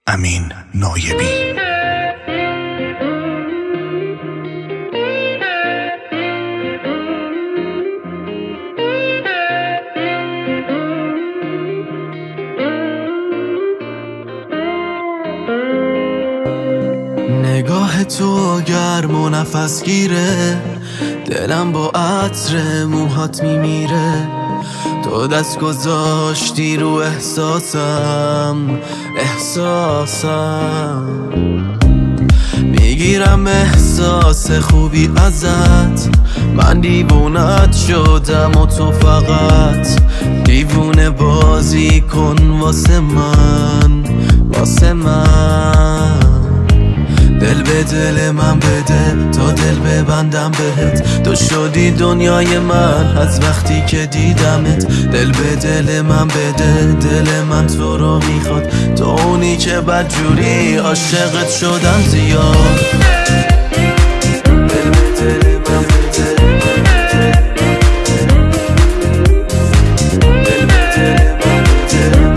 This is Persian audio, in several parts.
امین نایبی. نگاه تو گرم و نفس گیره، دلم با عطر موهات میمیره. تو دست گذاشتی رو احساسم میگیرم احساس خوبی ازت. من دیوونت شدم و تو فقط دیوونه بازی کن واسه من. دل به دل من بده تا دل ببندم بهت. تو شدی دنیای من از وقتی که دیدمت. دل به دل من بده، دل من تو رو میخواد. تو اونی که بدجوری عاشقت شدم زیاد. دل به دل من بده، دل به دل من بده.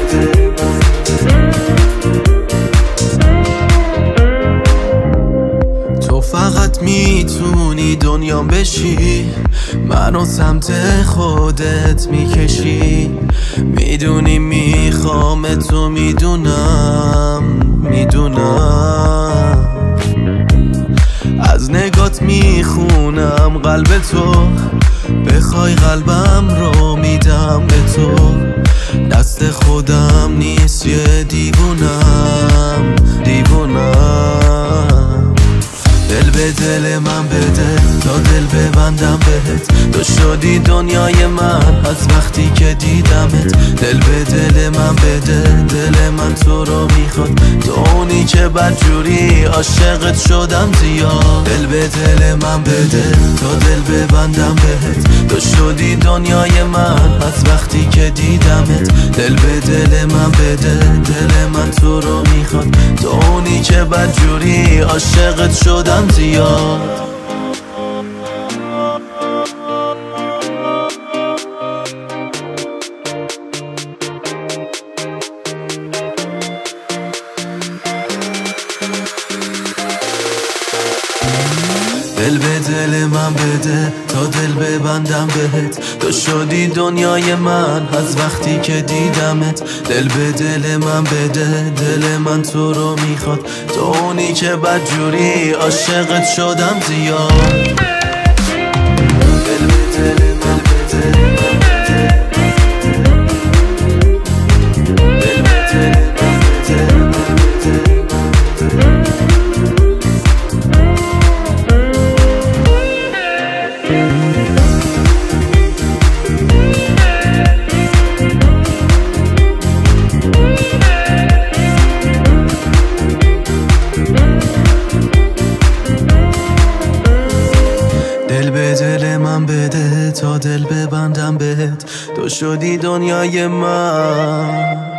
تو فقط میتونی دنیام بشی، منو سمت خودت میکشی. میدونی میخوام تو، میدونم از نگات میخونم قلب تو. بخوای قلبم رو میدم به تو. دست خودم نیست یه دیوونم. دل به دل من بده تا دل ببندم بهت. تو شدی دنیای من از وقتی که دیدمت. دل به دل من بده، دل من تو رو میخواد. تو اونی که بدجوری عاشقت شدم زیاد. دل به دل من بده تا دل ببندم بهت. تو شدی دنیای من از وقتی که دیدمت. دل به دل من بده، دل من تو رو میخواد. تو اونی که بدجوری عاشقت شدم زیاد. دل به دل من بده تا دل ببندم بهت. تو شدی دنیای من از وقتی که دیدمت. دل به دل من بده، دل من تو رو میخواد. تو اونی که بدجوری عاشقت شدم زیاد. دل به دل من بده، دل به دل من بده. دل به دل من بده تا دل ببندم بهت. تو شدی دنیای من.